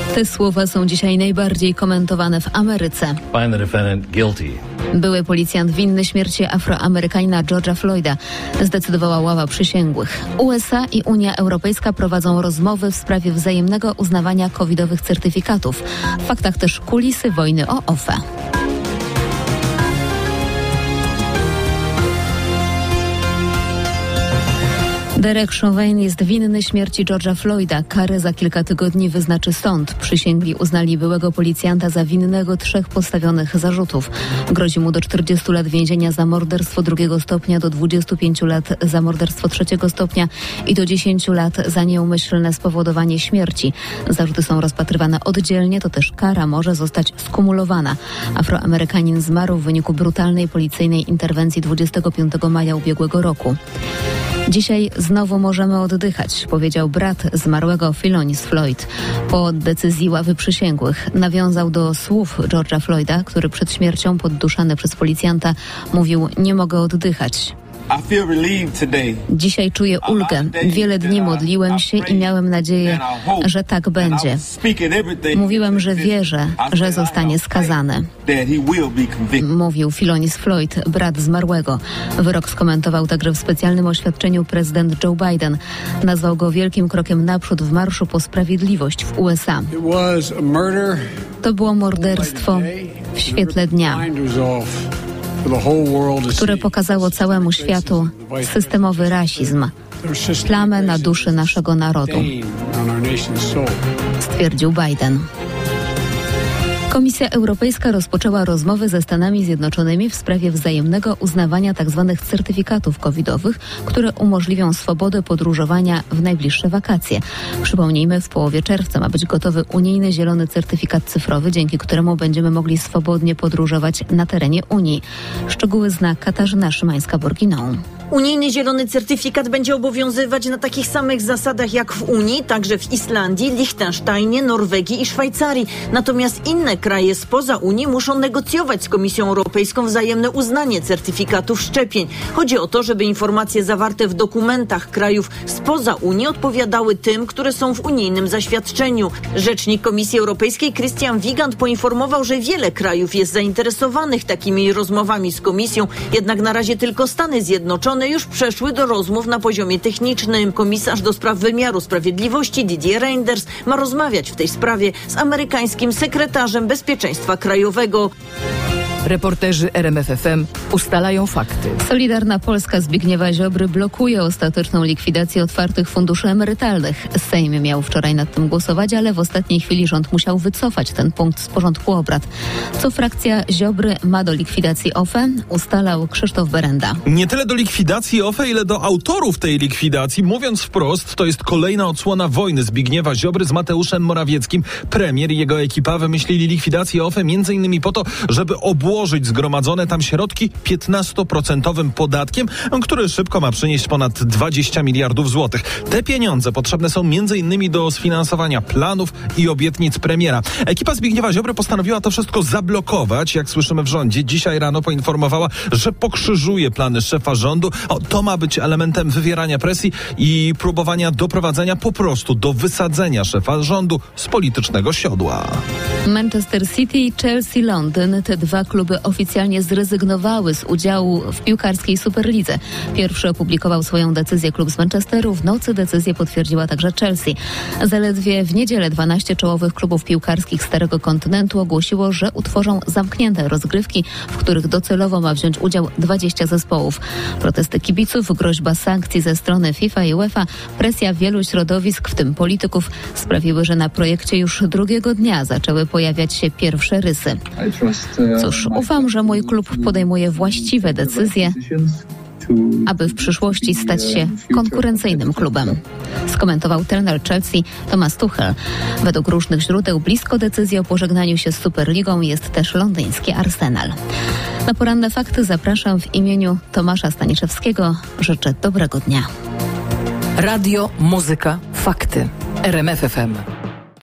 Te słowa są dzisiaj najbardziej komentowane w Ameryce. Find the defendant guilty. Były policjant winny śmierci Afroamerykanina George'a Floyda, zdecydowała ława przysięgłych. USA i Unia Europejska prowadzą rozmowy w sprawie wzajemnego uznawania covidowych certyfikatów. W faktach też kulisy wojny o OFE. Derek Chauvin jest winny śmierci George'a Floyda. Karę za kilka tygodni wyznaczy sąd. Przysięgli uznali byłego policjanta za winnego 3 postawionych zarzutów. Grozi mu do 40 lat więzienia za morderstwo 2 stopnia, do 25 lat za morderstwo 3 stopnia i do 10 lat za nieumyślne spowodowanie śmierci. Zarzuty są rozpatrywane oddzielnie, to też kara może zostać skumulowana. Afroamerykanin zmarł w wyniku brutalnej policyjnej interwencji 25 maja ubiegłego roku. Dzisiaj znowu możemy oddychać, powiedział brat zmarłego Philonis Floyd. Po decyzji ławy przysięgłych nawiązał do słów George'a Floyda, który przed śmiercią podduszany przez policjanta mówił: nie mogę oddychać. Dzisiaj czuję ulgę. Wiele dni modliłem się i miałem nadzieję, że tak będzie. Mówiłem, że wierzę, że zostanie skazany. Mówił Philonis Floyd, brat zmarłego. Wyrok skomentował także w specjalnym oświadczeniu prezydent Joe Biden. Nazwał go wielkim krokiem naprzód w marszu po sprawiedliwość w USA. To było morderstwo w świetle dnia, które pokazało całemu światu systemowy rasizm, plamę na duszy naszego narodu, stwierdził Biden. Komisja Europejska rozpoczęła rozmowy ze Stanami Zjednoczonymi w sprawie wzajemnego uznawania tzw. certyfikatów covidowych, które umożliwią swobodę podróżowania w najbliższe wakacje. Przypomnijmy, w połowie czerwca ma być gotowy unijny zielony certyfikat cyfrowy, dzięki któremu będziemy mogli swobodnie podróżować na terenie Unii. Szczegóły zna Katarzyna Szymańska-Borginą. Unijny zielony certyfikat będzie obowiązywać na takich samych zasadach jak w Unii, także w Islandii, Liechtensteinie, Norwegii i Szwajcarii. Natomiast inne kraje spoza Unii muszą negocjować z Komisją Europejską wzajemne uznanie certyfikatów szczepień. Chodzi o to, żeby informacje zawarte w dokumentach krajów spoza Unii odpowiadały tym, które są w unijnym zaświadczeniu. Rzecznik Komisji Europejskiej Christian Wiegand poinformował, że wiele krajów jest zainteresowanych takimi rozmowami z Komisją, jednak na razie tylko Stany Zjednoczone już przeszły do rozmów na poziomie technicznym. Komisarz do spraw wymiaru sprawiedliwości Didier Reynders ma rozmawiać w tej sprawie z amerykańskim sekretarzem bezpieczeństwa krajowego. Reporterzy RMF FM ustalają fakty. Solidarna Polska Zbigniewa Ziobry blokuje ostateczną likwidację otwartych funduszy emerytalnych. Sejm miał wczoraj nad tym głosować, ale w ostatniej chwili rząd musiał wycofać ten punkt z porządku obrad. Co frakcja Ziobry ma do likwidacji OFE, ustalał Krzysztof Berenda. Nie tyle do likwidacji OFE, ile do autorów tej likwidacji. Mówiąc wprost, to jest kolejna odsłona wojny Zbigniewa Ziobry z Mateuszem Morawieckim. Premier i jego ekipa wymyślili likwidację OFE m.in. po to, żeby obłożyć zgromadzone tam środki 15% podatkiem, który szybko ma przynieść ponad 20 miliardów złotych. Te pieniądze potrzebne są m.in. do sfinansowania planów i obietnic premiera. Ekipa Zbigniewa Ziobry postanowiła to wszystko zablokować, jak słyszymy w rządzie. Dzisiaj rano poinformowała, że pokrzyżuje plany szefa rządu. To ma być elementem wywierania presji i próbowania doprowadzenia po prostu do wysadzenia szefa rządu z politycznego siodła. Manchester City i Chelsea Londyn, te dwa kluby oficjalnie zrezygnowały z udziału w piłkarskiej Superlidze. Pierwszy opublikował swoją decyzję klub z Manchesteru. W nocy decyzję potwierdziła także Chelsea. Zaledwie w niedzielę 12 czołowych klubów piłkarskich Starego Kontynentu ogłosiło, że utworzą zamknięte rozgrywki, w których docelowo ma wziąć udział 20 zespołów. Protesty kibiców, groźba sankcji ze strony FIFA i UEFA, presja wielu środowisk, w tym polityków, sprawiły, że na projekcie już drugiego dnia zaczęły pojawiać się pierwsze rysy. Cóż, ufam, że mój klub podejmuje właściwe decyzje, aby w przyszłości stać się konkurencyjnym klubem, skomentował trener Chelsea Thomas Tuchel. Według różnych źródeł blisko decyzji o pożegnaniu się z Superligą jest też londyński Arsenal. Na poranne fakty zapraszam w imieniu Tomasza Staniszewskiego. Życzę dobrego dnia. Radio, muzyka, fakty. RMF FM.